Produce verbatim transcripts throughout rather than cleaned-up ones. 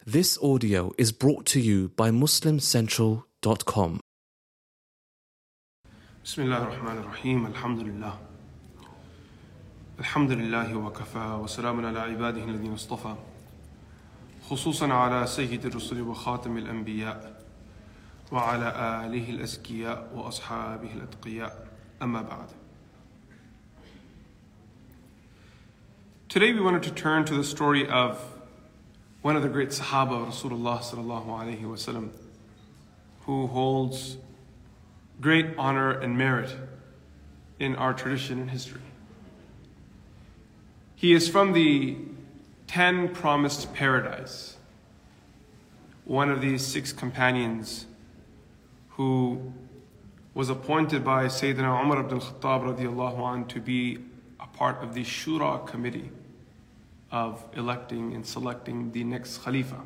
This audio is brought to you by muslim central dot com. بسم الله الرحمن الرحيم الحمد لله الحمد لله وكفى وسلام على عباده الذين اصطفى خصوصا على سيد الرسل وخاتم الأنبياء وعلى آله الأزكياء وأصحابه الأتقياء أما بعد. Today we wanted to turn to the story of one of the great Sahaba of Rasulullah sallallahu alaihi wasallam, who holds great honor and merit in our tradition and history. He is from the ten promised paradise, one of these six companions who was appointed by Sayyidina Umar ibn al-Khattab radiallahu anh to be a part of the Shura committee of electing and selecting the next Khalifa.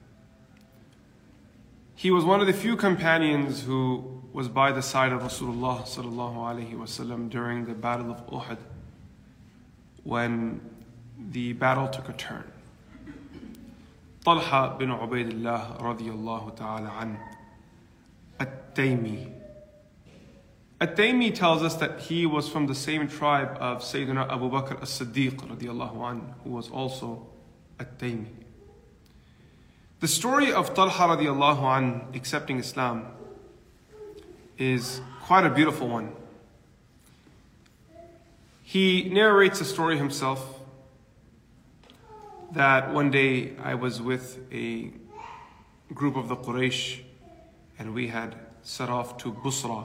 He was one of the few companions who was by the side of Rasulullah sallallahu alaihi wasallam during the Battle of Uhud, when the battle took a turn. Talha bin Ubaidillah radiyallahu ta'ala an, At-Taymi. At-Taymi tells us that he was from the same tribe of Sayyidina Abu Bakr as-Siddiq radiyallahu an, who was also At-Taymi. The story of Talha radiallahu an accepting Islam is quite a beautiful one. He narrates the story himself that one day I was with a group of the Quraysh and we had set off to Busra,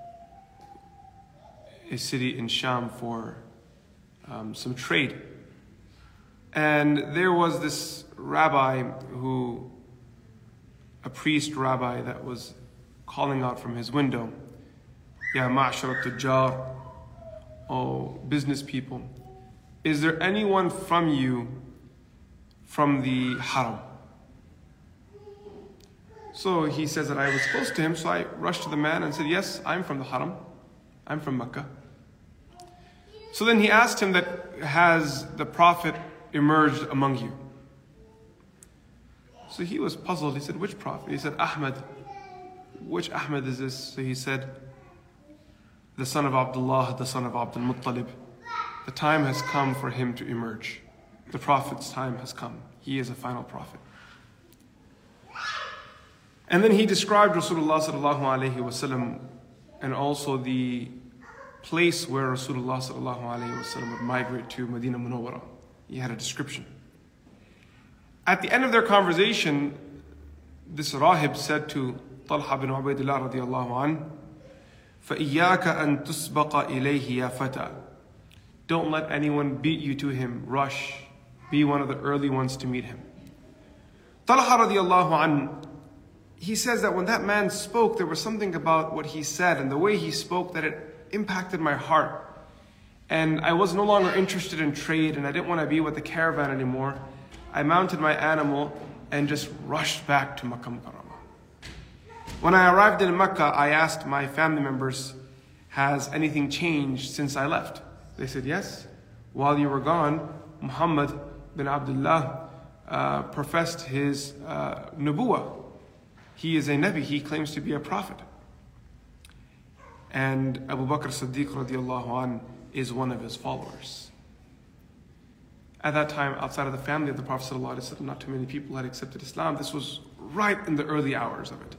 a city in Sham, for um, some trade. And there was this rabbi who, a priest rabbi, that was calling out from his window, Ya ma'ashara tujjar, oh business people, is there anyone from you from the haram? So he says that I was close to him, so I rushed to the man and said, yes, I'm from the haram, I'm from Mecca. So then he asked him that, has the Prophet emerged among you? So he was puzzled. He said, which Prophet? He said, Ahmad. Which Ahmad is this? So he said, the son of Abdullah, the son of Abdul Muttalib. The time has come for him to emerge. The Prophet's time has come. He is a final Prophet. And then he described Rasulullah sallallahu alaihi wasallam and also the place where Rasulullah sallallahu alaihi wasallam would migrate to, Medina Munawwara. He had a description. At the end of their conversation, this rahib said to Talha bin Ubaidillah radiallahu an, فَإِيَّاكَ أَن تُسْبَقَ إِلَيْهِ يَا فَتَى. Don't let anyone beat you to him. Rush. Be one of the early ones to meet him. Talha radiallahu an, he says that when that man spoke, there was something about what he said and the way he spoke that it impacted my heart. And I was no longer interested in trade and I didn't want to be with the caravan anymore. I mounted my animal and just rushed back to Makkah Mukarramah. When I arrived in Mecca, I asked my family members, has anything changed since I left? They said, yes. While you were gone, Muhammad bin Abdullah uh, professed his uh, nubuwah. He is a Nabi, he claims to be a prophet. And Abu Bakr Siddiq radiallahu an is one of his followers. At that time, outside of the family of the Prophet sallallahu alaihi wasallam, not too many people had accepted Islam. This was right in the early hours of it.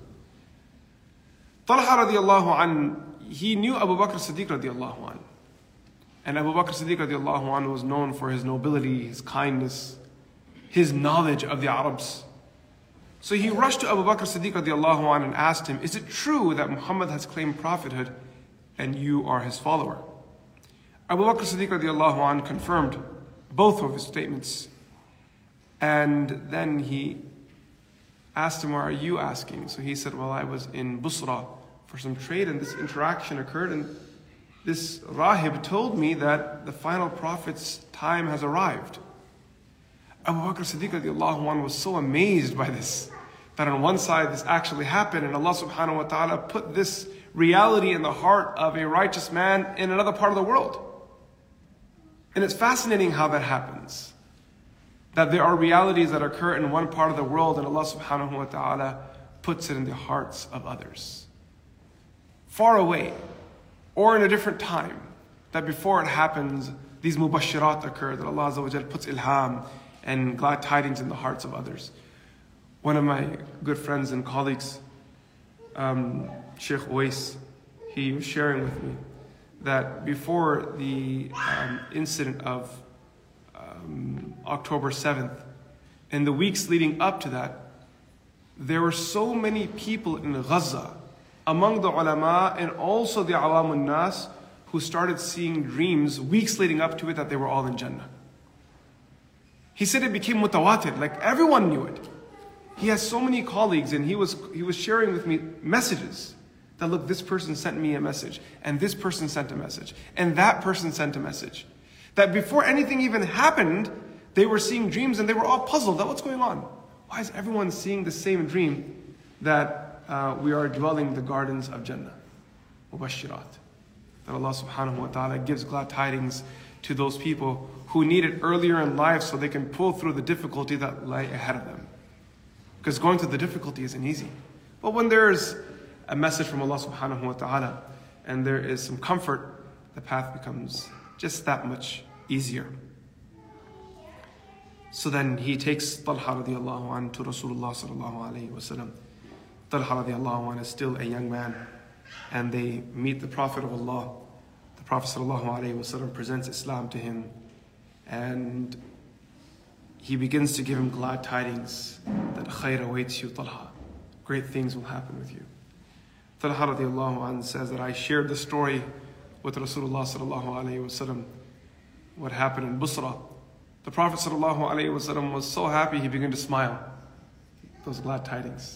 Talha radiallahu an, he knew Abu Bakr Siddiq radiallahu an. And Abu Bakr Siddiq radiallahu an was known for his nobility, his kindness, his knowledge of the Arabs. So he rushed to Abu Bakr Siddiq radiallahu an and asked him, is it true that Muhammad has claimed prophethood and you are his follower? Abu Bakr Siddiq radiallahu an confirmed both of his statements. And then he asked him, why are you asking? So he said, well, I was in Busra for some trade and this interaction occurred and this rahib told me that the final prophet's time has arrived. Abu Bakr Siddiq radiallahu anh was so amazed by this, that on one side this actually happened and Allah subhanahu wa ta'ala put this reality in the heart of a righteous man in another part of the world. And it's fascinating how that happens. That there are realities that occur in one part of the world and Allah subhanahu wa ta'ala puts it in the hearts of others. Far away, or in a different time, that before it happens, these mubashirat occur, that Allah Azza wa Jal puts ilham and glad tidings in the hearts of others. One of my good friends and colleagues, um, Sheikh Uwais, he was sharing with me that before the um, incident of um, October seventh, in the weeks leading up to that, there were so many people in Gaza, among the ulama and also the awamun nas, who started seeing dreams weeks leading up to it that they were all in Jannah. He said it became mutawatir, like everyone knew it. He has so many colleagues and he was he was sharing with me messages that, look, this person sent me a message and this person sent a message and that person sent a message. That before anything even happened, they were seeing dreams and they were all puzzled that what's going on? Why is everyone seeing the same dream that uh, we are dwelling the gardens of Jannah? Mubashirat. That Allah subhanahu wa ta'ala gives glad tidings to those people who need it earlier in life so they can pull through the difficulty that lie ahead of them. Because going through the difficulty isn't easy. But when there's a message from Allah subhanahu wa ta'ala and there is some comfort, the path becomes just that much easier. So then he takes Talha radiallahu anh to Rasulullah sallallahu alayhi wa sallam. Talha radiallahu anh is still a young man, and they meet the Prophet of Allah. The Prophet sallallahu alayhi wa sallam presents Islam to him, and he begins to give him glad tidings that khair awaits you, Talha. Great things will happen with you. Talha radiallahu anh says that I shared the story with Rasulullah sallallahu alayhi wa sallam, what happened in Busra. The Prophet sallallahu alayhi wa sallam was so happy he began to smile. Those glad tidings.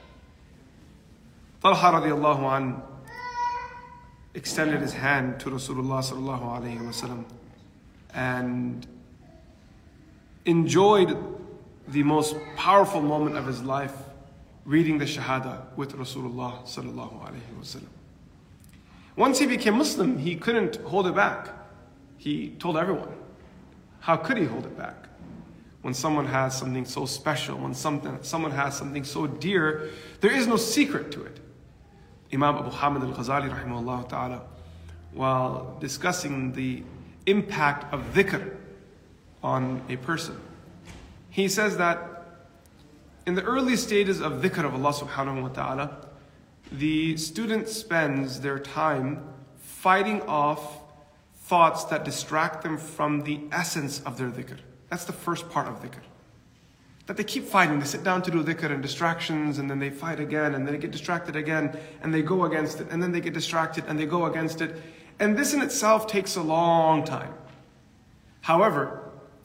Talha radiallahu anh extended his hand to Rasulullah sallallahu alayhi wa sallam and enjoyed the most powerful moment of his life, reading the Shahada with Rasulullah sallallahu alayhi wa sallam. Once he became Muslim, he couldn't hold it back. He told everyone. How could he hold it back? When someone has something so special, when something, someone has something so dear, there is no secret to it. Imam Abu Hamid al-Ghazali rahimahullah ta'ala, while discussing the impact of dhikr on a person, he says that in the early stages of dhikr of Allah subhanahu wa ta'ala, the student spends their time fighting off thoughts that distract them from the essence of their dhikr. That's the first part of dhikr. That they keep fighting. They sit down to do dhikr and distractions, and then they fight again, and then they get distracted again, and they go against it, and then they get distracted, and they go against it. And this in itself takes a long time. However,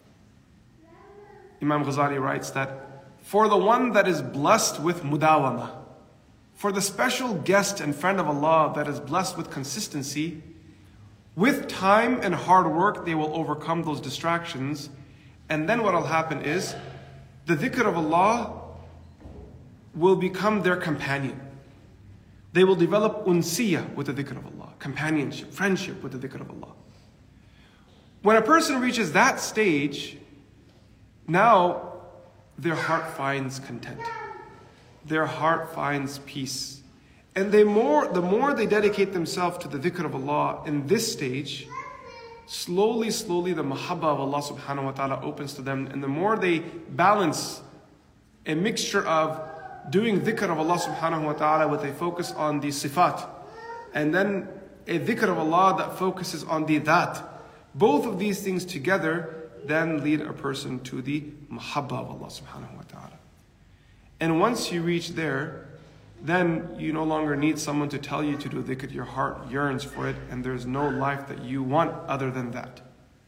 Imam Ghazali writes that for the one that is blessed with mudawama, for the special guest and friend of Allah that is blessed with consistency, with time and hard work, they will overcome those distractions. And then what will happen is, the dhikr of Allah will become their companion. They will develop unsiyah with the dhikr of Allah, companionship, friendship with the dhikr of Allah. When a person reaches that stage, now their heart finds content. Their heart finds peace. And they more, the more they dedicate themselves to the dhikr of Allah in this stage, slowly, slowly the mahabbah of Allah subhanahu wa ta'ala opens to them. And the more they balance a mixture of doing dhikr of Allah subhanahu wa ta'ala with a focus on the sifat, and then a dhikr of Allah that focuses on the dhat, both of these things together then lead a person to the mahabbah of Allah subhanahu wa ta'ala. And once you reach there, then you no longer need someone to tell you to do dhikr. Your heart yearns for it, and there's no life that you want other than that.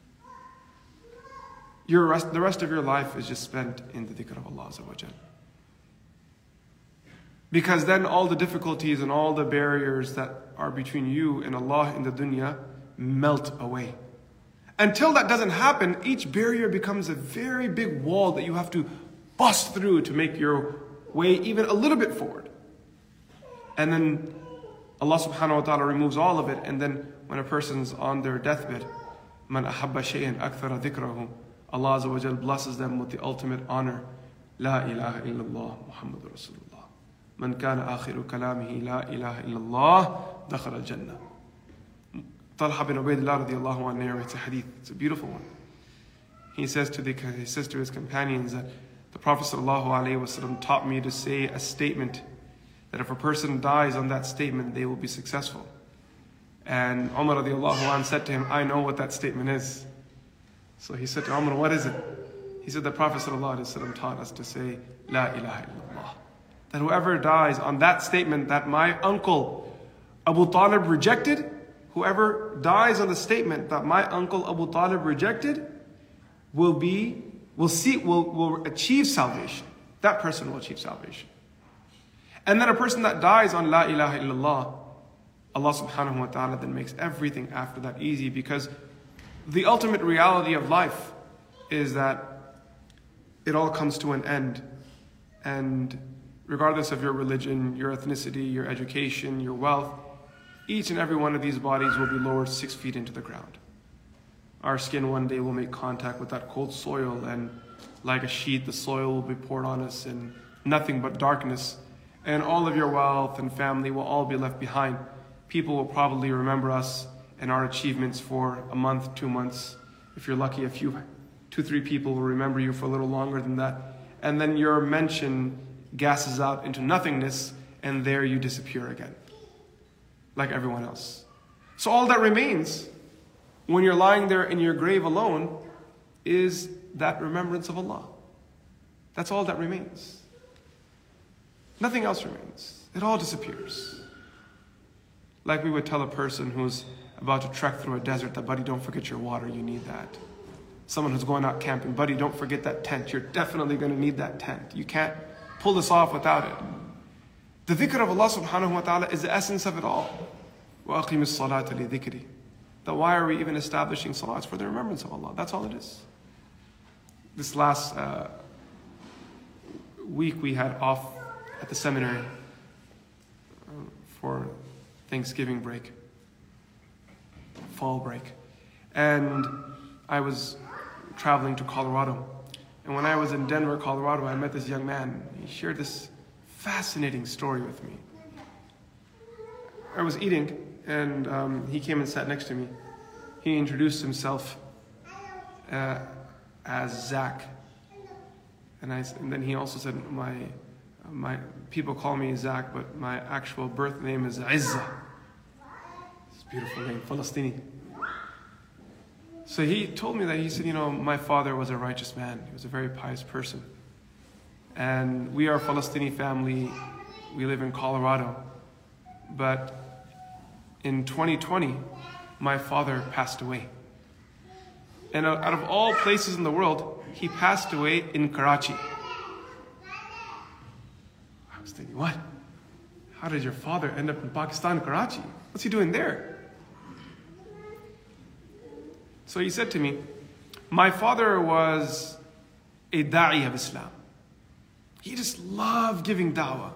Your rest, the rest of your life is just spent in the dhikr of Allah Azza wa Jal. Because then all the difficulties and all the barriers that are between you and Allah in the dunya melt away. Until that doesn't happen, each barrier becomes a very big wall that you have to bust through to make your way even a little bit forward. And then Allah subhanahu wa ta'ala removes all of it, and then when a person's on their deathbed, man ahabba shay'an akthara dhikrahu, Allah Azza wa Jal blesses them with the ultimate honor. La ilaha illallah Muhammadur Rasulullah. Man kana akhiru kalamihi la ilaha illallah dakhal al-jannah. Talha bin Ubaidullah radiallahu anhu narrates a hadith. It's a beautiful one. He says to the, he says to his companions that the Prophet sallallahu alaihi wasallam taught me to say a statement that if a person dies on that statement, they will be successful. And Umar radiallahu anhu said to him, I know what that statement is. So he said to Umar, what is it? He said the Prophet sallallahu alaihi wasallam taught us to say, La ilaha illallah. That whoever dies on that statement that my uncle Abu Talib rejected, whoever dies on the statement that my uncle Abu Talib rejected, will be, will see, will, will achieve salvation. That person will achieve salvation. And then a person that dies on La ilaha illallah, Allah subhanahu wa ta'ala then makes everything after that easy, because the ultimate reality of life is that it all comes to an end. And regardless of your religion, your ethnicity, your education, your wealth, each and every one of these bodies will be lowered six feet into the ground. Our skin one day will make contact with that cold soil, and like a sheet, the soil will be poured on us and nothing but darkness. And all of your wealth and family will all be left behind. People will probably remember us and our achievements for a month, two months. If you're lucky, a few, two, three people will remember you for a little longer than that. And then your mention gasses out into nothingness, and there you disappear again, like everyone else. So all that remains when you're lying there in your grave alone is that remembrance of Allah. That's all that remains. Nothing else remains. It all disappears. Like we would tell a person who's about to trek through a desert that, buddy, don't forget your water, you need that. Someone who's going out camping, buddy, don't forget that tent. You're definitely going to need that tent. You can't pull this off without it. The dhikr of Allah subhanahu wa ta'ala is the essence of it all. وَأَقِيمِ الصَّلَاةَ لِذِكْرِ. That why are we even establishing salah? It's for the remembrance of Allah. That's all it is. This last uh, week we had off at the seminary for Thanksgiving break, fall break. And I was traveling to Colorado. And when I was in Denver, Colorado, I met this young man. He shared this fascinating story with me. I was eating, and um, he came and sat next to me. He introduced himself uh, as Zach. And, I, and then he also said, my, my people call me Zach, but my actual birth name is Izzah. It's a beautiful name, Palestinian. So he told me that, he said, you know, my father was a righteous man. He was a very pious person. And we are a Palestinian family. We live in Colorado. But in twenty twenty, my father passed away. And out of all places in the world, he passed away in Karachi. I was thinking, what? How did your father end up in Pakistan, Karachi? What's he doing there? So he said to me, my father was a da'i of Islam. He just loved giving da'wah.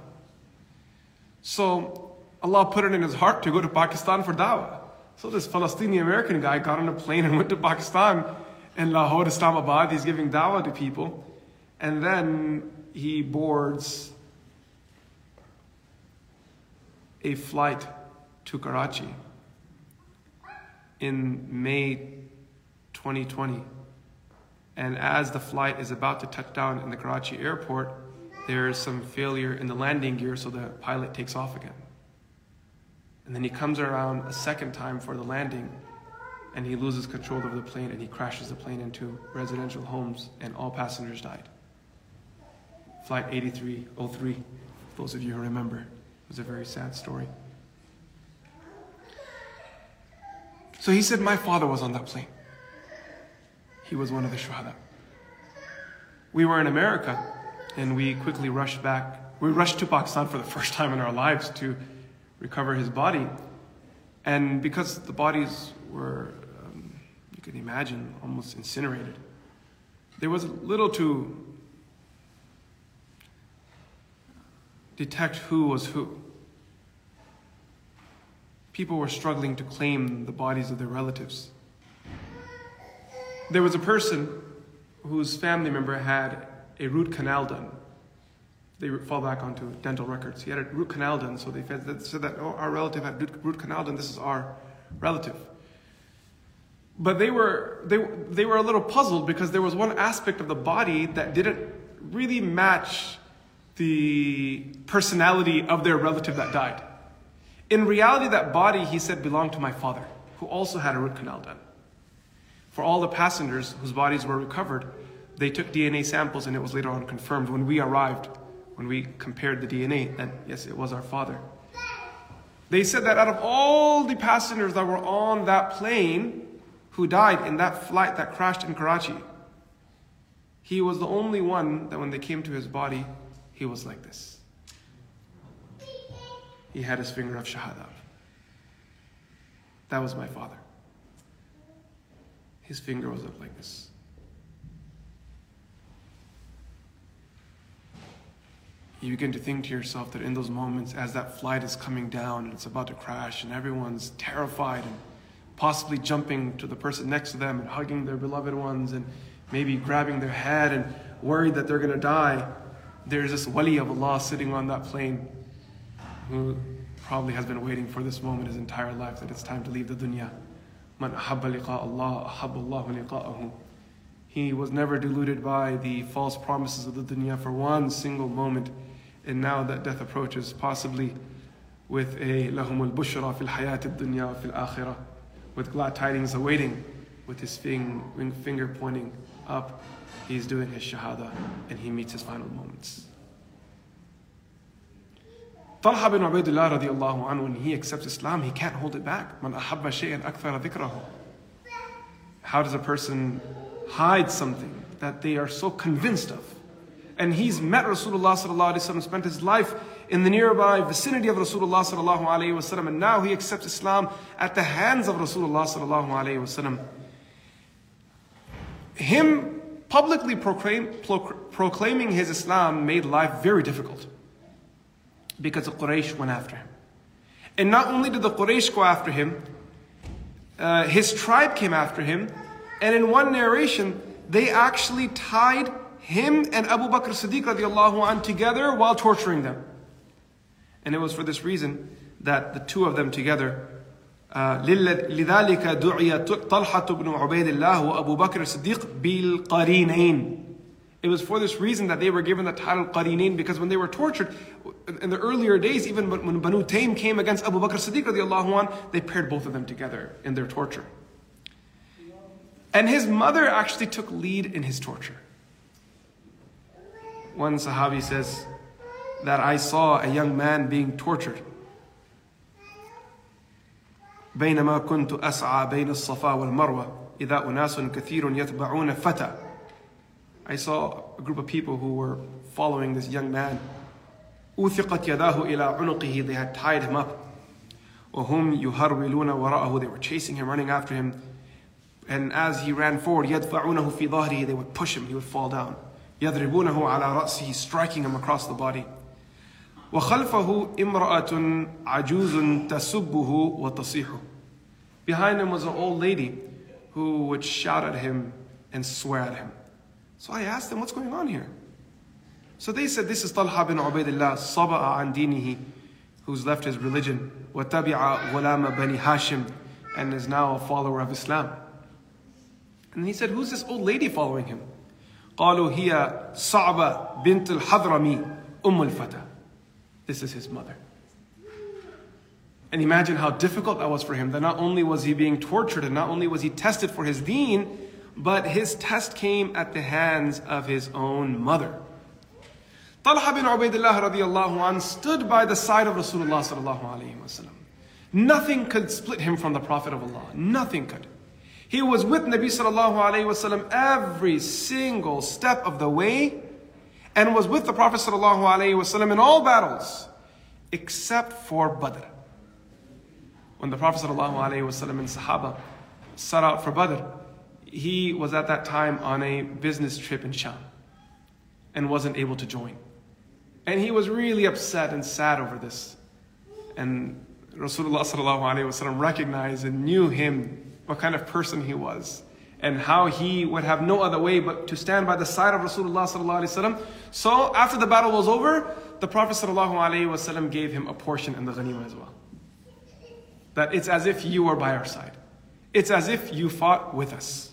So Allah put it in his heart to go to Pakistan for da'wah. So this Palestinian American guy got on a plane and went to Pakistan, in Lahore, Islamabad. He's giving da'wah to people. And then he boards a flight to Karachi in May twenty twenty. And as the flight is about to touch down in the Karachi airport, there is some failure in the landing gear, so the pilot takes off again. And then he comes around a second time for the landing, and he loses control of the plane, and he crashes the plane into residential homes, and all passengers died. Flight eighty-three oh three, those of you who remember, it was a very sad story. So he said, my father was on that plane. He was one of the shuhada. We were in America, and we quickly rushed back. We rushed to Pakistan for the first time in our lives to recover his body. And because the bodies were, um, you can imagine, almost incinerated, there was little to detect who was who. People were struggling to claim the bodies of their relatives. There was a person whose family member had a root canal done. They fall back onto dental records. He had a root canal done, so they said that, oh, our relative had root canal done, this is our relative. But they were, they, they were a little puzzled because there was one aspect of the body that didn't really match the personality of their relative that died. In reality, that body, he said, belonged to my father, who also had a root canal done. For all the passengers whose bodies were recovered, they took D N A samples and it was later on confirmed when we arrived, when we compared the D N A, that yes, it was our father. They said that out of all the passengers that were on that plane who died in that flight that crashed in Karachi, he was the only one that when they came to his body, he was like this. He had his finger of shahada. That was my father. His finger was up like this. You begin to think to yourself that in those moments, as that flight is coming down and it's about to crash and everyone's terrified and possibly jumping to the person next to them and hugging their beloved ones and maybe grabbing their head and worried that they're going to die, there's this wali of Allah sitting on that plane who probably has been waiting for this moment his entire life, that it's time to leave the dunya. Man ahabba liqa Allah, ahabba Allahu liqa'ahu. He was never deluded by the false promises of the dunya for one single moment. And now that death approaches, possibly with a lahumul bushra fil hayat ad-dunya fil akhirah, with glad tidings awaiting, with his fing, finger pointing up, he's doing his shahada and he meets his final moments. Talha bin Ubaidullah radiallahu anhu, when he accepts Islam, he can't hold it back. Man ahabba shay'an akthara dhikrahu. How does a person hide something that they are so convinced of? And he's met Rasulullah sallallahu alaihi wasallam, spent his life in the nearby vicinity of Rasulullah sallallahu alaihi wasallam, and now he accepts Islam at the hands of Rasulullah sallallahu alaihi wasallam. Him publicly proclaim, proclaiming his Islam made life very difficult because the Quraysh went after him. And not only did the Quraysh go after him, uh, his tribe came after him, and in one narration, they actually tied him and Abu Bakr Siddiq radiallahu anh together while torturing them. And it was for this reason that the two of them together, لِذَلِكَ دُعِيَ طَلْحَةُ بْنُ عُبَيْدِ اللَّهِ وَأَبُو بَكْرِ الصِّدِّيقِ بِالْقَرِينَيْن. It was for this reason that they were given the title Qarinain, because when they were tortured, in the earlier days, even when Banu Taym came against Abu Bakr Siddiq radiallahu anh, they paired both of them together in their torture. And his mother actually took lead in his torture. One Sahabi says that I saw a young man being tortured. بينما كنت أسعى بين الصفا والمروة إذا أناس كثير يتبعون فتى. I saw a group of people who were following this young man. أوثقت يداه إلى عنقه. They had tied him up. وهم يهرولون وراءه. They were chasing him, running after him. And as he ran forward, يدفعونه في ظهره. They would push him, he would fall down. يضربونه على رأسه, striking him across the body. وخلفه امرأة عجوز تسبه وتصيح. Behind him was an old lady who would shout at him and swear at him. So I asked them, what's going on here? So they said, this is Talha bin Ubaidullah, صبأ عن دينه, who's left his religion, وتبع غلام بني هاشم, and is now a follower of Islam. And he said, who's this old lady following him? قالوا هي صعبة بنت الحضرمي أم الفتى. This is his mother. And imagine how difficult that was for him, that not only was he being tortured and not only was he tested for his deen, but his test came at the hands of his own mother. Talha bin Ubaidullah radiallahu anh stood by the side of Rasulullah sallallahu alayhi wa sallam. Nothing could split him from the Prophet of Allah. Nothing could. He was with Nabi sallallahu alayhi wa sallam every single step of the way, and was with the Prophet sallallahu alayhi wa sallam in all battles, except for Badr. When the Prophet sallallahu alayhi wa sallam and Sahaba set out for Badr, he was at that time on a business trip in Sham and wasn't able to join. And he was really upset and sad over this. And Rasulullah sallallahu alayhi wa sallam recognized and knew him, what kind of person he was. and how he would have no other way but to stand by the side of Rasulullah sallallahu alaihi wasallam. So after the battle was over, the Prophet sallallahu alaihi wasallam gave him a portion in the ghanima as well. That it's as if you were by our side. It's as if you fought with us.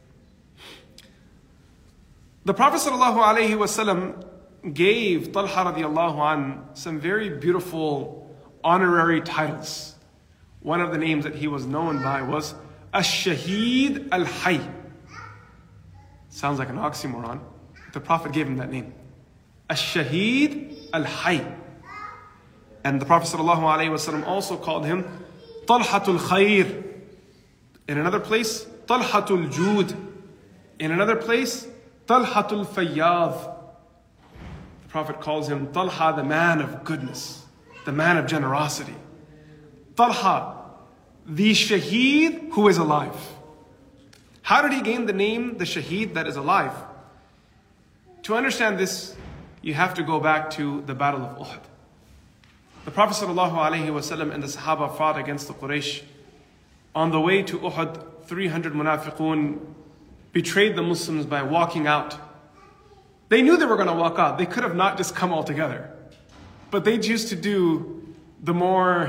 The Prophet sallallahu alaihi wasallam gave Talha radiallahu an some very beautiful honorary titles. One of the names that he was known by was Ash-Shaheed Al-Hayy. Sounds like an oxymoron. The Prophet gave him that name. Ash-Shaheed Al-Hayy. And the Prophet sallallahu alaihi wasallam also called him Talhatul Khair. In another place, Talhatul Jud. In another place, Talhatul Fayyad. The Prophet calls him Talha, the man of goodness, the man of generosity. Talha, the Shaheed who is alive. How did he gain the name, the Shaheed that is alive? To understand this, you have to go back to the Battle of Uhud. The Prophet ﷺ and the Sahaba fought against the Quraysh. On the way to Uhud, three hundred munafiqun betrayed the Muslims by walking out. They knew they were going to walk out. They could have not just come all together. But they used to do the more...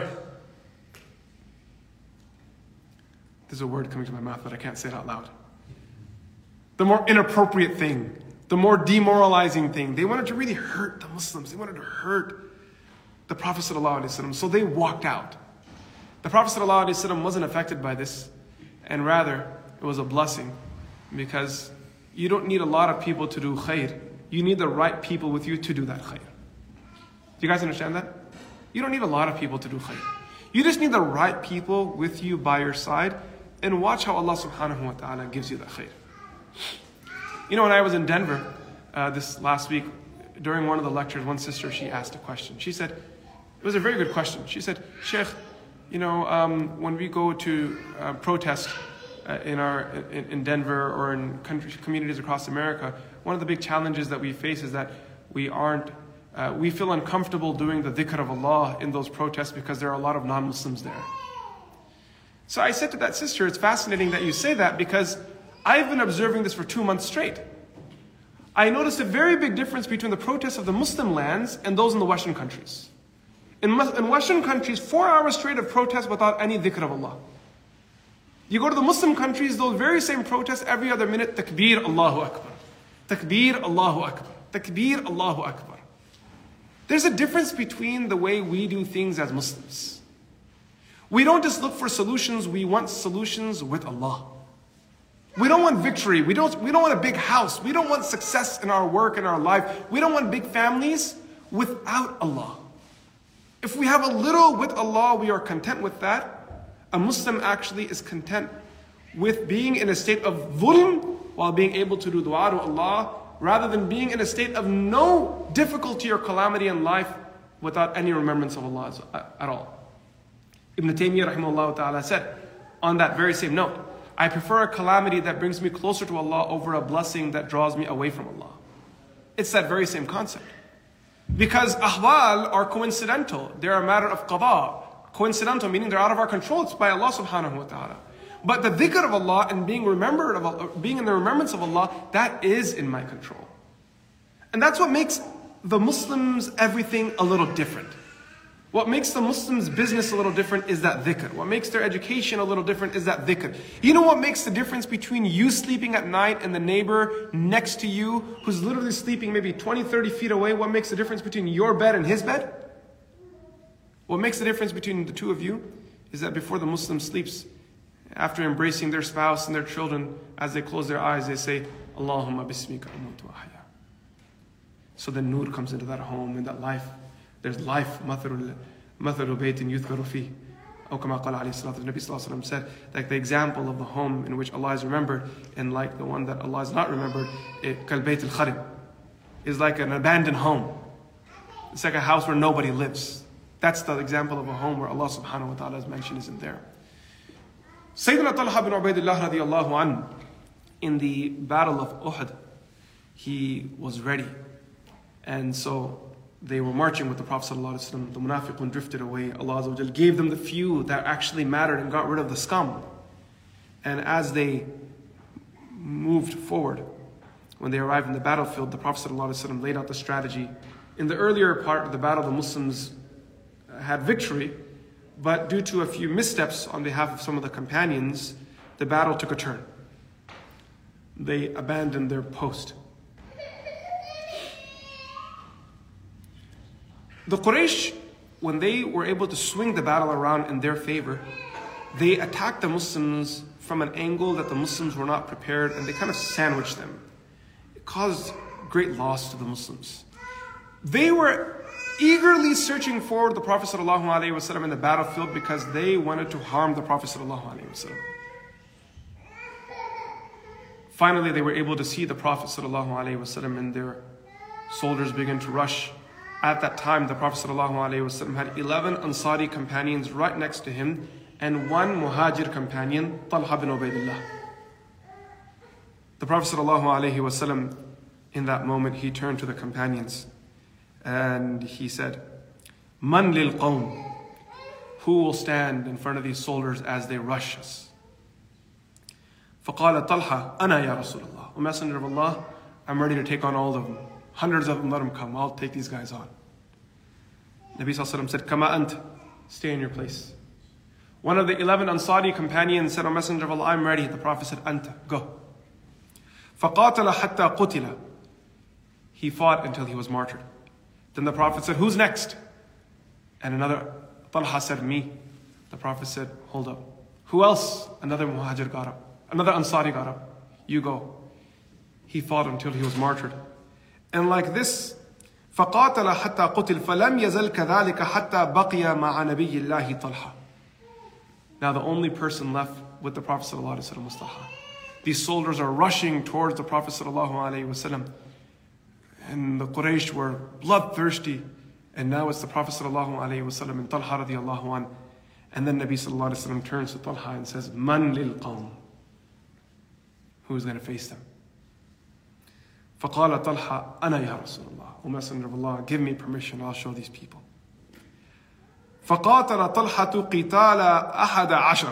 There's a word coming to my mouth, but I can't say it out loud. The more inappropriate thing. The more demoralizing thing. They wanted to really hurt the Muslims. They wanted to hurt the Prophet ﷺ. So they walked out. The Prophet ﷺ wasn't affected by this. And rather, it was a blessing. Because you don't need a lot of people to do khair. You need the right people with you to do that khair. Do you guys understand that? You don't need a lot of people to do khair. You just need the right people with you by your side. And watch how Allah subhanahu wa ta'ala gives you that khair. You know, when I was in Denver uh, this last week, during one of the lectures, one sister, she asked a question. She said, it was a very good question. She said, Sheikh, you know, um, when we go to uh, protest uh, in our in, in Denver or in country, communities across America, one of the big challenges that we face is that we aren't, uh, we feel uncomfortable doing the dhikr of Allah in those protests because there are a lot of non-Muslims there. So I said to that sister, it's fascinating that you say that because I've been observing this for two months straight. I noticed a very big difference between the protests of the Muslim lands and those in the Western countries. In, in Western countries, four hours straight of protests without any dhikr of Allah. You go to the Muslim countries, those very same protests, every other minute, takbir, Allahu Akbar. Takbir, Allahu Akbar. Takbir, Allahu Akbar. There's a difference between the way we do things as Muslims. We don't just look for solutions, we want solutions with Allah. We don't want victory. We don't, we don't want a big house. We don't want success in our work, in our life. We don't want big families without Allah. If we have a little with Allah, we are content with that. A Muslim actually is content with being in a state of dhulm while being able to do dua to Allah, rather than being in a state of no difficulty or calamity in life without any remembrance of Allah at all. Ibn Taymiyyah rahimahullah ta'ala said, on that very same note, I prefer a calamity that brings me closer to Allah over a blessing that draws me away from Allah. It's that very same concept. Because ahwal are coincidental. They're a matter of qada. Coincidental, meaning they're out of our control. It's by Allah subhanahu wa ta'ala. But the dhikr of Allah and being remembered of Allah, being in the remembrance of Allah, that is in my control. And that's what makes the Muslims everything a little different. What makes the Muslims' business a little different is that dhikr. What makes their education a little different is that dhikr. You know what makes the difference between you sleeping at night and the neighbor next to you who's literally sleeping maybe twenty, thirty feet away? What makes the difference between your bed and his bed? What makes the difference between the two of you is that before the Muslim sleeps, after embracing their spouse and their children, as they close their eyes, they say, Allahumma bismika amutu ahya. So then nur comes into that home and that life. There's life, matharu baytin yudhkaru fi. Or kama qala alayhi salatu, the Nabi sallallahu alayhi wa sallam said, like the example of the home in which Allah is remembered, and like the one that Allah is not remembered, kal bayt al-kharib, is like an abandoned home. It's like a house where nobody lives. That's the example of a home where Allah subhanahu wa ta'ala's mention isn't there. Sayyidina Talha bin Ubaidullah radiallahu anhu, in the battle of Uhud, he was ready. And so they were marching with the Prophet ﷺ. The munafiqun drifted away. Allah Azza wa Jal gave them the few that actually mattered and got rid of the scum. And as they moved forward. When they arrived in the battlefield, the Prophet ﷺ laid out the strategy. In the earlier part of the battle, the Muslims had victory, but due to a few missteps on behalf of some of the companions, the battle took a turn. They abandoned their post. The Quraysh, when they were able to swing the battle around in their favor, they attacked the Muslims from an angle that the Muslims were not prepared, and they kind of sandwiched them. It caused great loss to the Muslims. They were eagerly searching for the Prophet ﷺ in the battlefield because they wanted to harm the Prophet ﷺ. Finally, they were able to see the Prophet ﷺ and their soldiers begin to rush. At that time, the Prophet ﷺ had eleven Ansari companions right next to him and one Muhajir companion, Talha bin Ubaidillah. The Prophet ﷺ, in that moment, he turned to the companions and he said, Man lil qawm, who will stand in front of these soldiers as they rush us? فَقَالَ طَلْحَةٌ أَنَا يَا رَسُولَ اللَّهِ, O Messenger of Allah, I'm ready to take on all of them. Hundreds of them, let them come. I'll take these guys on. Nabi Sallallahu Alaihi Wasallam said, Kama ant, stay in your place. One of the eleven Ansari companions said, O Messenger of Allah, I'm ready. The Prophet said, Anta, go. فَقَاتَلَ حَتَّى قُتِلَ, he fought until he was martyred. Then the Prophet said, who's next? And another, Talha said, me. The Prophet said, hold up. Who else? Another Muhajir got up. Another Ansari got up. You go. He fought until he was martyred. And like this, فَقَاتَلَ حَتَّى قُتِلْ فَلَمْ يَزَلْ كَذَلِكَ حَتَّى بَقِيَ مَعَ نَبِيِّ اللَّهِ طَلْحَةٌ. Now the only person left with the Prophet ﷺ was Talha. These soldiers are rushing towards the Prophet ﷺ. And the Quraysh were bloodthirsty. And now it's the Prophet ﷺ and Talha radiallahu anh. And then Nabi sallallahu alayhi wa sallam turns to Talha and says, Man lil qawm, who's going to face them? فَقَالَ طَلْحَةٌ أَنَا يَا رَسُولَ اللَّهِ, O Messenger of Allah, give me permission, I'll show these people. فَقَاتَلَ طَلْحَةُ قِتَالَ أَحَدَ عَشَرٍ.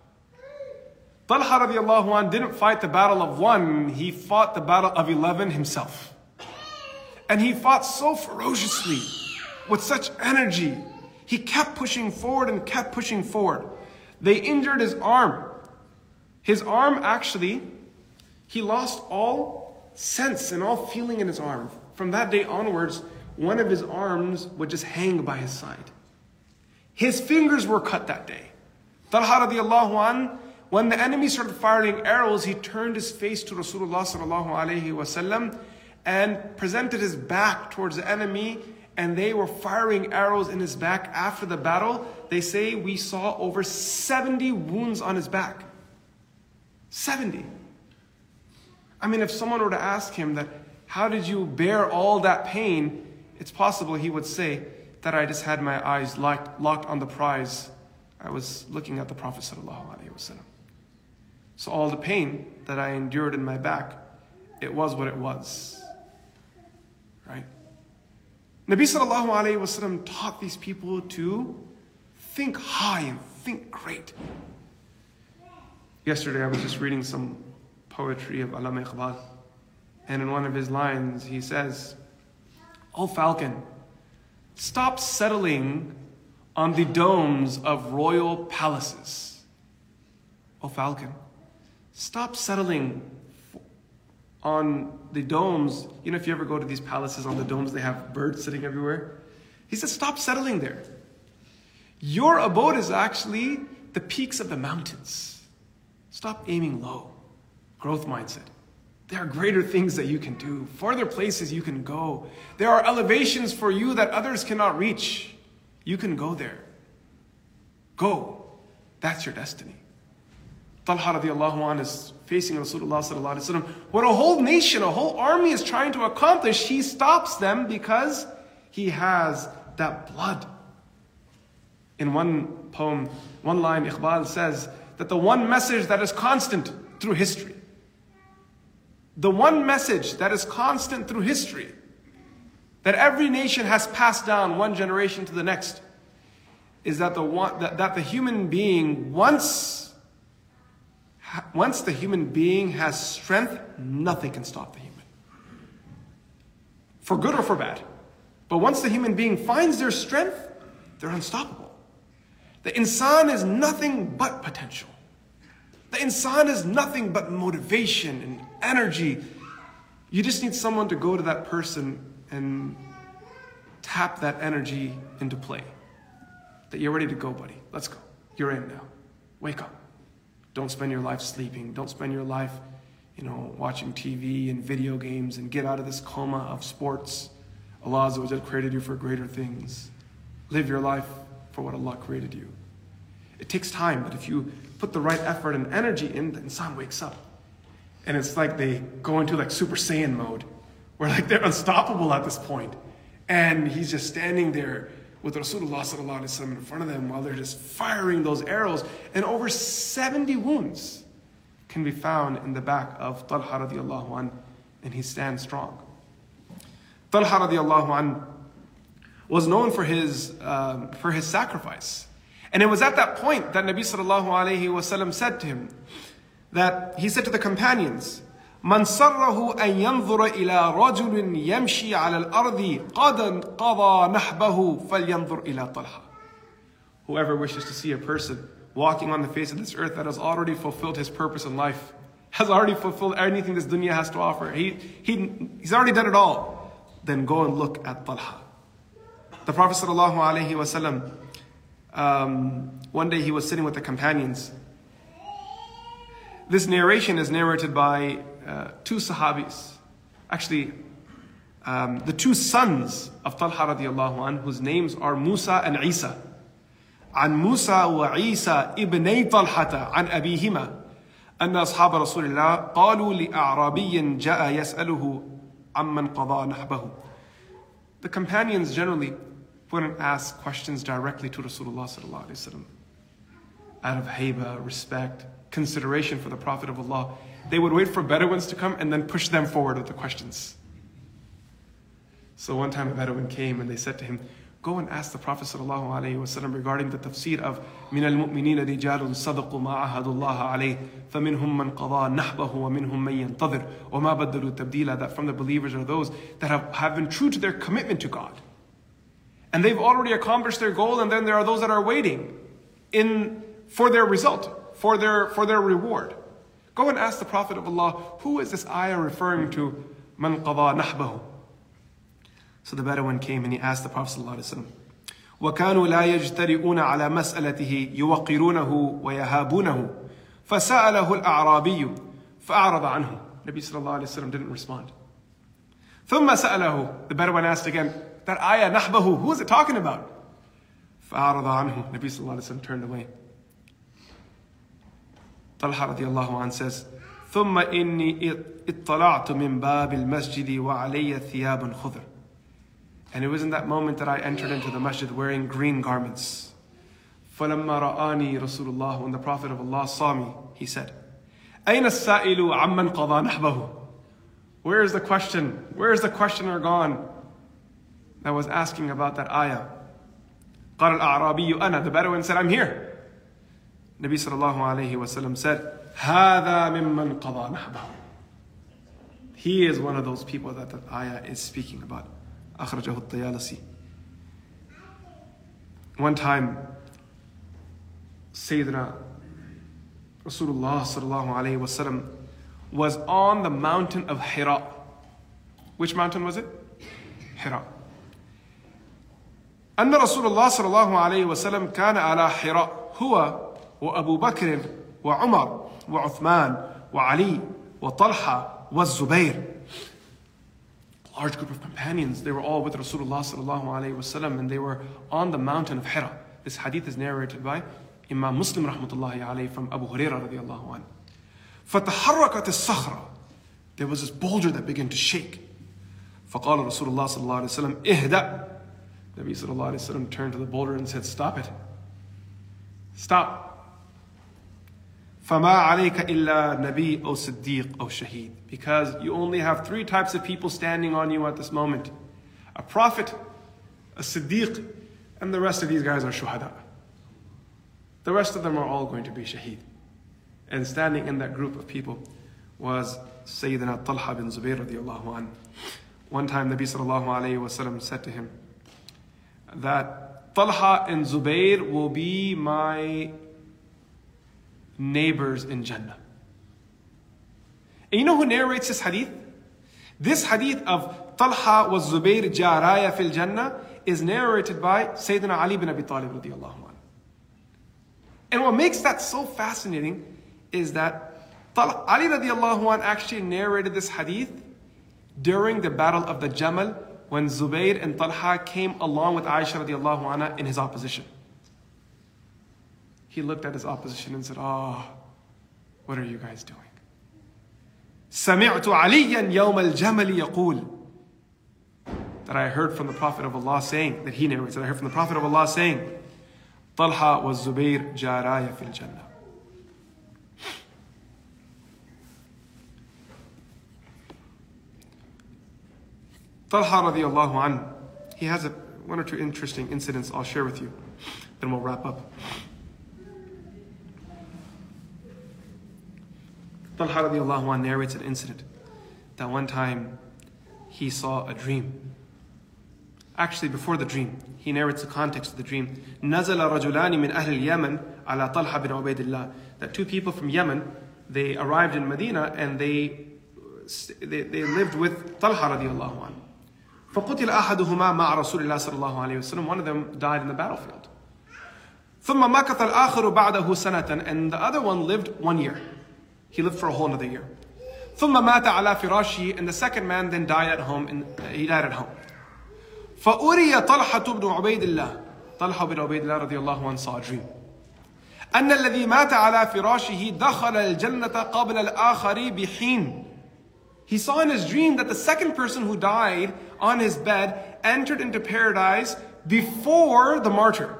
Talha radiallahu anh didn't fight the battle of one, he fought the battle of eleven himself. And he fought so ferociously, with such energy. He kept pushing forward and kept pushing forward. They injured his arm. His arm actually, he lost all sense and all feeling in his arm. From that day onwards, one of his arms would just hang by his side. His fingers were cut that day. Talha radiallahu anh, when the enemy started firing arrows, he turned his face to Rasulullah sallallahu alayhi wa sallam and presented his back towards the enemy, and they were firing arrows in his back. After the battle, they say we saw over seventy wounds on his back. seventy. I mean, if someone were to ask him that, how did you bear all that pain? It's possible he would say that I just had my eyes locked, locked on the prize. I was looking at the Prophet sallallahu alaihi wasallam. So all the pain that I endured in my back, it was what it was. Right? Nabi sallallahu alaihi wasallam taught these people to think high and think great. Yesterday I was just reading some poetry of Allama Iqbal, and in one of his lines he says, "O falcon, stop settling on the domes of royal palaces. O falcon, stop settling on the domes." You know, if you ever go to these palaces, on the domes they have birds sitting everywhere. He says, stop settling there. Your abode is actually the peaks of the mountains. Stop aiming low. Growth mindset. There are greater things that you can do, farther places you can go. There are elevations for you that others cannot reach. You can go there. Go. That's your destiny. Talha radiallahu anh is facing Rasulullah sallallahu alaihi wasallam. What a whole nation, a whole army is trying to accomplish, he stops them because he has that blood. In one poem, one line, Iqbal says that the one message that is constant through history, the one message that is constant through history, that every nation has passed down one generation to the next, is that the one that, that the human being once Once the human being has strength, nothing can stop the human. For good or for bad. But once the human being finds their strength, they're unstoppable. The insan is nothing but potential. The insan is nothing but motivation and energy. You just need someone to go to that person and tap that energy into play. That you're ready to go, buddy. Let's go. You're in now. Wake up. Don't spend your life sleeping. Don't spend your life, you know, watching T V and video games, and get out of this coma of sports. Allah Azza wa Jal created you for greater things. Live your life for what Allah created you. It takes time, but if you put the right effort and energy in, the insan wakes up. And it's like they go into like Super Saiyan mode, where like they're unstoppable at this point. And he's just standing there with Rasulullah sallallahu alaihi wasallam in front of them while they're just firing those arrows. And over seventy wounds can be found in the back of Talha radiallahu anh, and he stands strong. Talha radiallahu anh was known for his, um, for his sacrifice. And it was at that point that Nabi sallallahu alaihi wasallam said to him, that he said to the companions, من سره أن ينظر إلى رجل يمشي على الأرض قد قضى نحبه فلينظر إلى طلحة. Whoever wishes to see a person walking on the face of this earth that has already fulfilled his purpose in life, has already fulfilled anything this dunya has to offer, he, he, he's already done it all, then go and look at Talha. The Prophet sallallahu alaihi wasallam, um, one day he was sitting with the companions. This narration is narrated by uh, two Sahabis. Actually, um, the two sons of Talha radiallahu anhu, whose names are Musa and Isa. عن موسى وعيسى ابني طلحة عن أبيهما أن أصحاب رسول الله قالوا لأعرابي جاء يسأله عمن قضى نحبه. The companions generally wouldn't ask questions directly to Rasulullah sallallahu alaihi wasallam. Out of haiba, respect, consideration for the Prophet of Allah, they would wait for Bedouins to come and then push them forward with the questions. So one time a Bedouin came and they said to him, go and ask the Prophet sallallahu alaihi wasallam regarding the tafsir of من المؤمنين رجال صدقوا ما عاهدوا الله عليه فمنهم من قضى نحبه ومنهم من ينتظر وما بدلوا تبديلا. That from the believers are those that have, have been true to their commitment to God. And they've already accomplished their goal, and then there are those that are waiting in for their result, for their for their reward. Go and ask the Prophet of Allah, who is this ayah referring to? Man qada nahbahu. So the Bedouin came and he asked the Prophet sallallahu alaihi wasallam, وَكَانُوا لَا يَجْتَرِئُونَ عَلَى مَسْأَلَتِهِ يُوَقِّرُونَهُ وَيَهَابُونَهُ فَسَأَلَهُ الْأَعْرَابِيُّ فَأَعْرَضَ عَنْهُ. Nabi sallallahu alaihi wasallam didn't respond. ثُمَّ سَأَلَهُ. The Bedouin asked again, that ayah nahbahu, who is it talking about? فَأَعْرَضَ عَنْهُ. Nabi sallallahu alaihi wasallam turned away. Talha radiallahu anh says, ثُمَّ إِنِّي اطَّلَعْتُ مِنْ بَابِ الْمَسْجِدِ وَعَلَيَّ ثِيَابٌ خُضْرٌ. And it was in that moment that I entered into the masjid wearing green garments. فَلَمَّا رَآنِي رَسُولُ اللَّهِ. When the Prophet of Allah saw me, he said, أَيْنَ السَّائِلُ عَمَّنْ قَضَى نَحْبَهُ. Where is the question? Where is the questioner gone that was asking about that ayah? قَالَ الْأَعْرَابِيُّ أَنَا. The Bedouin said, I'm here. Nabi sallallahu alayhi wa sallam said, هَذَا مِمَّنْ قَضَى نَحْبَهُ. He is one of those people that the ayah is speaking about. أخرجه الطيالسي. One time, Sayyidina Rasulullah sallallahu alayhi wa sallam was on the mountain of Hira. Which mountain was it? Hira. أن رسول الله صلى الله عليه وسلم كان على حراء هو وأبو بكر وعمر وعثمان وعلي وطلحة والزبير. Large group of companions, they were all with Rasulullah sallallahu alayhi wasallam, and they were on the mountain of Hira. This hadith is narrated by Imam Muslim rahmatullahi alayhi from Abu Hurairah radiallahu anhu. فَتَحَرَّكَتِ الصَّخْرَةِ. There was this boulder that began to shake. فَقَالَ رَسُولُ اللَّهِ صَلَّى اللَّهُ عَلَيْهِ وسلم اهْدَأ. Nabi sallallahu alayhi wasallam turned to the boulder and said, stop it. Stop. فَمَا عَلَيْكَ إِلَّا نَبِي أَوْ صِدِّيقٌ أَوْ شَهِيدٌ. Because you only have three types of people standing on you at this moment. A prophet, a siddiq, and the rest of these guys are shuhada. The rest of them are all going to be shaheed. And standing in that group of people was Sayyidina Talha bin Zubayr radiallahu anh. One time Nabi sallallahu alayhi wa sallam said to him that Talha and Zubayr will be my neighbors in Jannah. And you know who narrates this hadith? This hadith of Talha wa Zubayr jaraya fil Jannah is narrated by Sayyidina Ali bin Abi Talib radiallahu anh. And what makes that so fascinating is that Ali radiallahu anh actually narrated this hadith during the battle of the Jamal when Zubayr and Talha came along with Aisha radiallahu anha in his opposition. He looked at his opposition and said, "Oh, what are you guys doing? سَمِعْتُ عَلِيًّا يَوْمَ الْجَمَلِ يَقُولُ." That I heard from the Prophet of Allah saying, that he narrates, that I heard from the Prophet of Allah saying, Talha wa Zubayr jaraya fil Jannah. Talha radiallahu anh, he has a, one or two interesting incidents I'll share with you. Then we'll wrap up. Talha radiallahu anh narrates an incident that one time he saw a dream. Actually, before the dream, he narrates the context of the dream. نَزَلَ رَجُلَانِ مِنْ أَهْلِ الْيَمَنِ عَلَى طَلْحَ بِنْ عُبَيْدِ اللَّهِ. That two people from Yemen, they arrived in Medina and they they, they lived with Talha radiallahu anh. فَقُتِلَ أَحَدُهُمَا مَعَ رَسُولِ اللَّهِ صَلَّى اللَّهُ عَلَيْهِ وسلم. One of them died in the battlefield. ثُمَّ مَكَثَ الْآخَرُ بَعْدَهُ سَنَةً. And the other one lived one year. He lived for a whole another year. ثُمَّ مَاتَ عَلَى فِرَاشِهِ. And the second man then died at home. And he died at home. فَأُرِيَ طَلْحَةُ بْنُ عُبَيْدِ اللَّهِ. Talha bin Ubaydillah radiallahu anh saw a dream. أَنَّ الَّذِي مَاتَ عَلَى فِرَاشِهِ دَخَلَ الْجَنَّةَ قَبْلَ الْآخَرِ بِحِينٍ. He saw in his dream that the second person who died on his bed entered into paradise before the martyr.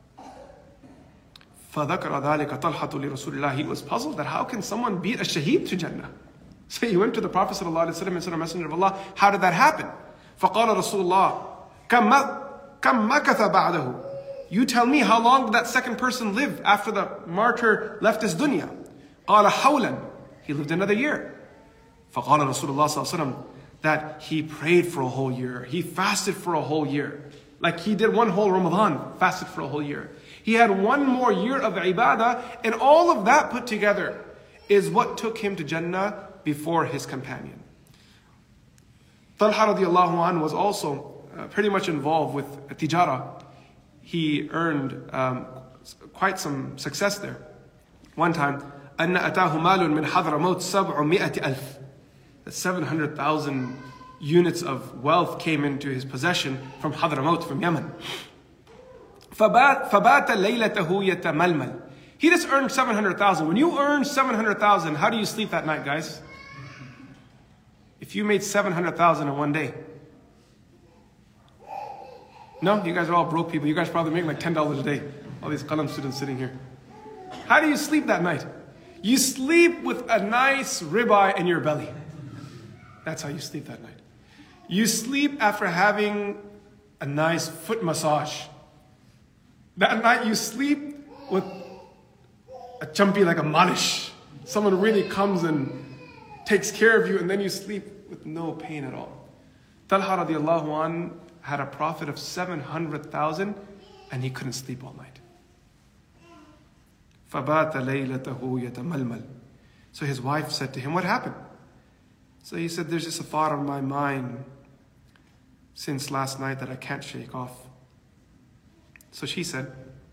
فَذَكَرَ ذَلِكَ طَلْحَةُ لِرَسُولِ اللَّهِ. He was puzzled that how can someone beat a shaheed to Jannah? So he went to the Prophet ﷺ and said, "O Messenger of Allah, how did that happen?" فَقَالَ رَسُولُ اللَّهِ كَمْ مَكَثَ بَعْدَهُ. You tell me, how long did that second person live after the martyr left this dunya? قَالَ حَوْلًا. He lived another year. فَقَالَ رَسُولُ اللَّهِ صَلَّى اللَّهُ عَلَيْهِ وسلم, that he prayed for a whole year. He fasted for a whole year. Like he did one whole Ramadan, fasted for a whole year. He had one more year of ibadah, and all of that put together is what took him to Jannah before his companion. Talha radiallahu anh was also uh, pretty much involved with tijara. He earned um, quite some success there. One time, أَنَّ أَتَاهُ مَالٌ مِنْ حَضْرَمَوْتِ سَبْعُمِائَةِ أَلْفٍ. That seven hundred thousand units of wealth came into his possession from Hadramaut, from Yemen. فَبَاتَ لَيْلَتَهُ يَتَمَلْمَلْ. He just earned seven hundred thousand. When you earn seven hundred thousand, how do you sleep that night, guys? If you made seven hundred thousand in one day. No, you guys are all broke people. You guys probably make like ten dollars a day. All these Qalam students sitting here. How do you sleep that night? You sleep with a nice ribeye in your belly. That's how you sleep that night. You sleep after having a nice foot massage. That night you sleep with a chumpy like a malish. Someone really comes and takes care of you, and then you sleep with no pain at all. Talha radiallahu anh had a profit of seven hundred thousand and he couldn't sleep all night. فَبَاتَ لَيْلَتَهُ يَتَمَلْمَلْ. So his wife said to him, "What happened?" So he said, "There's just a thought on my mind since last night that I can't shake off." So she said,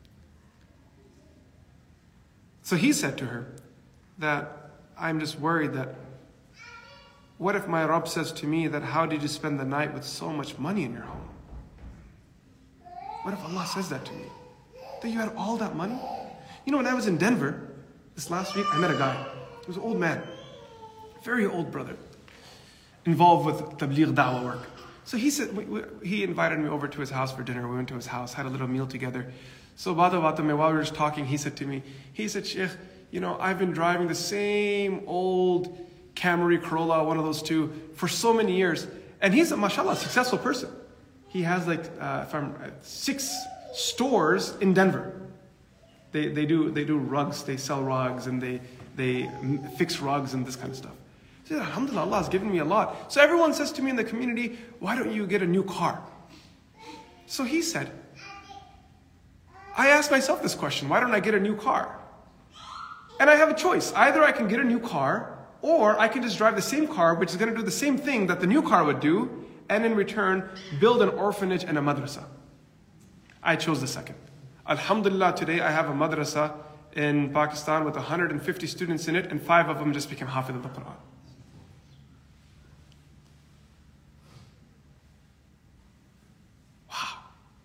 so he said to her that, "I'm just worried that what if my Rabb says to me that how did you spend the night with so much money in your home? What if Allah says that to me? That you had all that money?" You know, when I was in Denver this last week, I met a guy. He was an old man, very old brother, involved with tabligh da'wah work. So he said, we, we, he invited me over to his house for dinner. We went to his house, had a little meal together. So bata bata me, while we were just talking, he said to me, he said, "Sheikh, you know, I've been driving the same old Camry Corolla, one of those two, for so many years. And he's a, mashallah, successful person. He has like, uh, if I'm, uh, six stores in Denver. They they do they do rugs, they sell rugs, and they they fix rugs and this kind of stuff. He said, alhamdulillah, Allah has given me a lot. So everyone says to me in the community, why don't you get a new car? So he said, I asked myself this question, why don't I get a new car? And I have a choice. Either I can get a new car, or I can just drive the same car, which is going to do the same thing that the new car would do, and in return, build an orphanage and a madrasa. I chose the second. Alhamdulillah, today I have a madrasa in Pakistan with one hundred fifty students in it, and five of them just became Hafiz of the Quran. Wow.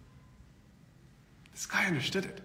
This guy understood it.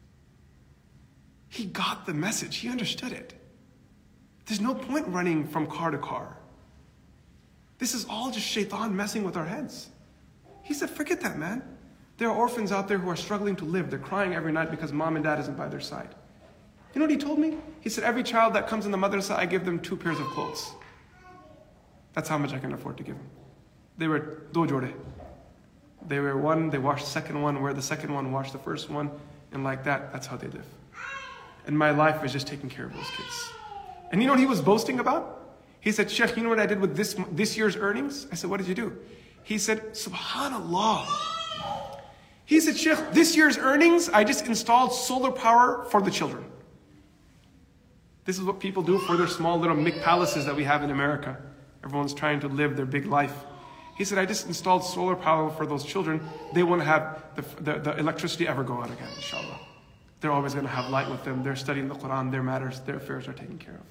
He got the message. He understood it. There's no point running from car to car. This is all just shaitan messing with our heads. He said, forget that, man. There are orphans out there who are struggling to live. They're crying every night because mom and dad isn't by their side. You know what he told me? He said, every child that comes in the madrasa, I give them two pairs of clothes. That's how much I can afford to give them. They were do jode. They wear one, they wash the second one, wear the second one, wash the first one, and like that, that's how they live. And my life is just taking care of those kids. And you know what he was boasting about? He said, Sheikh, you know what I did with this, this year's earnings? I said, what did you do? He said, Subhanallah. He said, Sheikh, this year's earnings, I just installed solar power for the children. This is what people do for their small little Mick palaces that we have in America. Everyone's trying to live their big life. He said, I just installed solar power for those children. They won't have the, the, the electricity ever go out again, inshallah. They're always going to have light with them. They're studying the Quran. Their matters, their affairs are taken care of.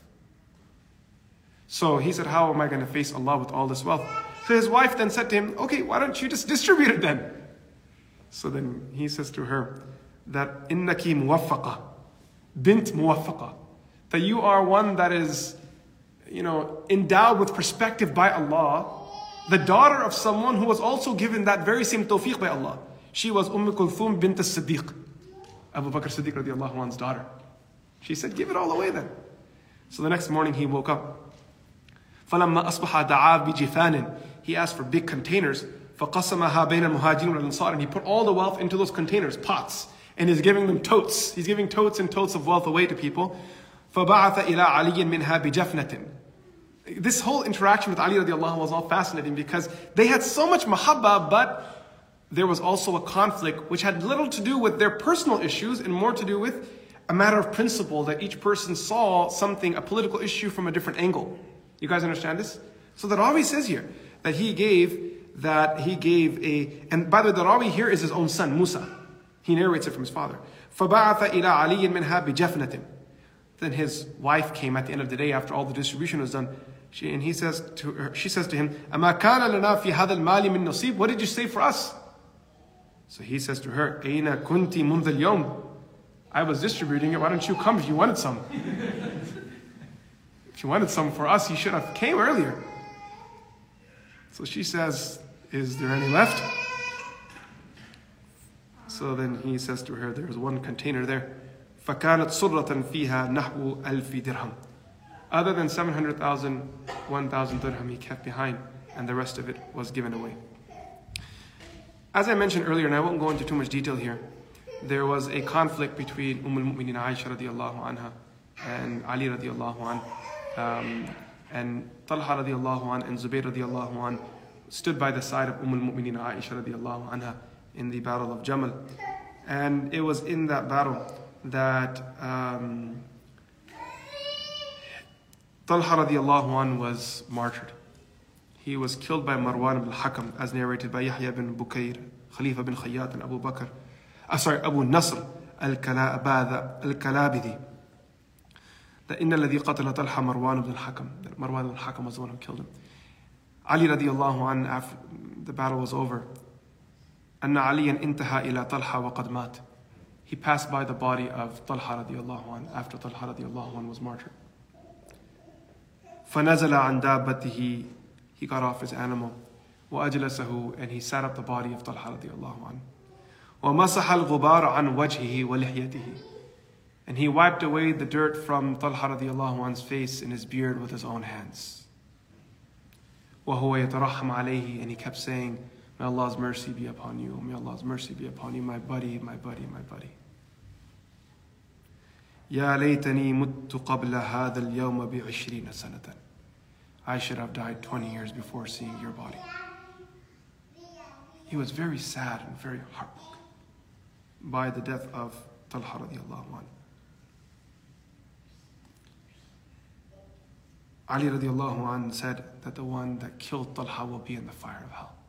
So he said, how am I going to face Allah with all this wealth? So his wife then said to him, okay, why don't you just distribute it then? So then he says to her that, innaki muwaffaqa, bint muwaffaqa, that you are one that is, you know, endowed with perspective by Allah, the daughter of someone who was also given that very same tawfiq by Allah. She was Umm Kulthum bint as-Siddiq, Abu Bakr Siddiq radiallahu anhu's daughter. She said, give it all away then. So the next morning he woke up. فَلَمَّا أَصْبَحَ دَعَا بِجِفَانٍ, he asked for big containers. فَقَسَمَهَا بَيْنَ الْمُهَاجِرِينَ وَالْأَنصَارِ, and he put all the wealth into those containers, pots, and he's giving them totes. He's giving totes and totes of wealth away to people. فَبَعَثَ إِلَىٰ عَلِيٍّ مِنْهَا بِجَفْنَةٍ. This whole interaction with Ali radiallahu anhu was all fascinating because they had so much mahabbah, but there was also a conflict which had little to do with their personal issues and more to do with a matter of principle, that each person saw something, a political issue, from a different angle. You guys understand this? So the Rawi says here that he gave that he gave a, and by the way, the Rawi here is his own son, Musa. He narrates it from his father. فَبَعَثَ إِلَىٰ عَلِيٍّ مِنْهَا بِجَفْنَةٍ. Then his wife came at the end of the day after all the distribution was done. She, and he says to her, she says to him, أَمَا كَانَ لَنَا فِي هَذَا الْمَالِ مِن نَصِيبٍ. What did you say for us? So he says to her, أَيْنَ كُنْتِ مُنْذَ الْيَوْمِ. I was distributing it, why don't you come if you wanted some? If you wanted some for us, you should have came earlier. So she says, is there any left? So then he says to her, there's one container there. فَكَانَتْ صُرَّةً فِيهَا نَحْوُ أَلْفِ دِرْهَمٍ. Other than seven hundred thousand, one thousand dirham he kept behind, and the rest of it was given away. As I mentioned earlier, and I won't go into too much detail here, there was a conflict between Umm al-Mu'minin Aisha radiallahu anha and Ali radiallahu anha. Um, and Talha radiallahu anha and Zubayr radiallahu anha stood by the side of Umm al-Mu'minin Aisha radiallahu anha in the battle of Jamal. And it was in that battle that um, Talha radiallahu anhu was martyred. He was killed by Marwan ibn al-Hakam, as narrated by Yahya bin Bukayr, Khalifa bin Khayyat, and Abu Bakr. Uh, sorry, Abu Nasr al-Kalabidi. That inna alladhi qatala Talha Marwan ibn al-Hakam. That Marwan ibn al-Hakam was the one who killed him. Ali radiallahu anhu, after the battle was over, anna aliyan intaha ila Talha wa qad mat. He passed by the body of Talha radiallahu anhu after Talha radiallahu anhu was martyred. فَنَزَلَ عَنْ دَابَّتِهِ. He got off his animal. وَأَجْلَسَهُ. And he sat up the body of Talha radiallahu anhu. وَمَسَحَ الْغُبَارَ عَنْ وَجْهِهِ وَلِحْيَتِهِ. And he wiped away the dirt from Talha radiallahu anhu's face and his beard with his own hands. وَهُوَ يَتَرَحَّمْ عَلَيْهِ. And he kept saying, may Allah's mercy be upon you. May Allah's mercy be upon you, my buddy, my buddy, my buddy. يا ليتني مت قبل هذا اليوم بعشرين سنة. I should have died twenty years before seeing your body. He was very sad and very heartbroken by the death of Talha radiallahu anhu. Ali radiallahu anhu said that the one that killed Talha will be in the fire of hell.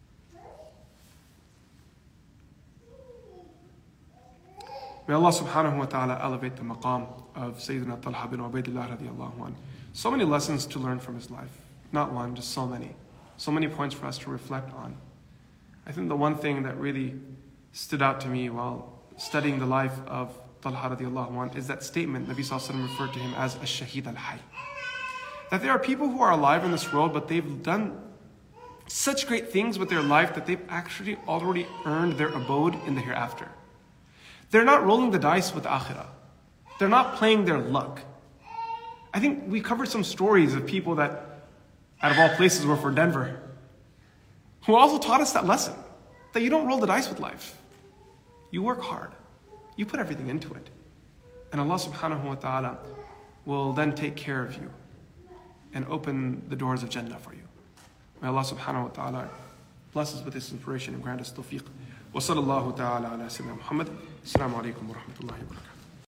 May Allah subhanahu wa ta'ala elevate the maqam of Sayyidina Talha bin Ubaidillah radiallahu anhu. So many lessons to learn from his life. Not one, just so many. So many points for us to reflect on. I think the one thing that really stood out to me while studying the life of Talha radiallahu anhu is that statement Nabi sallallahu alaihi wasallam referred to him as a shaheed al-hayy. That there are people who are alive in this world, but they've done such great things with their life that they've actually already earned their abode in the hereafter. They're not rolling the dice with akhirah. They're not playing their luck. I think we covered some stories of people that, out of all places, were for Denver, who also taught us that lesson, that you don't roll the dice with life. You work hard. You put everything into it. And Allah subhanahu wa ta'ala will then take care of you and open the doors of Jannah for you. May Allah subhanahu wa ta'ala bless us with this inspiration and grant us tawfiq. Wa sallallahu ta'ala ala sayyidina Muhammad. Assalamu alaikum wa rahmatullahi wa barakatuh.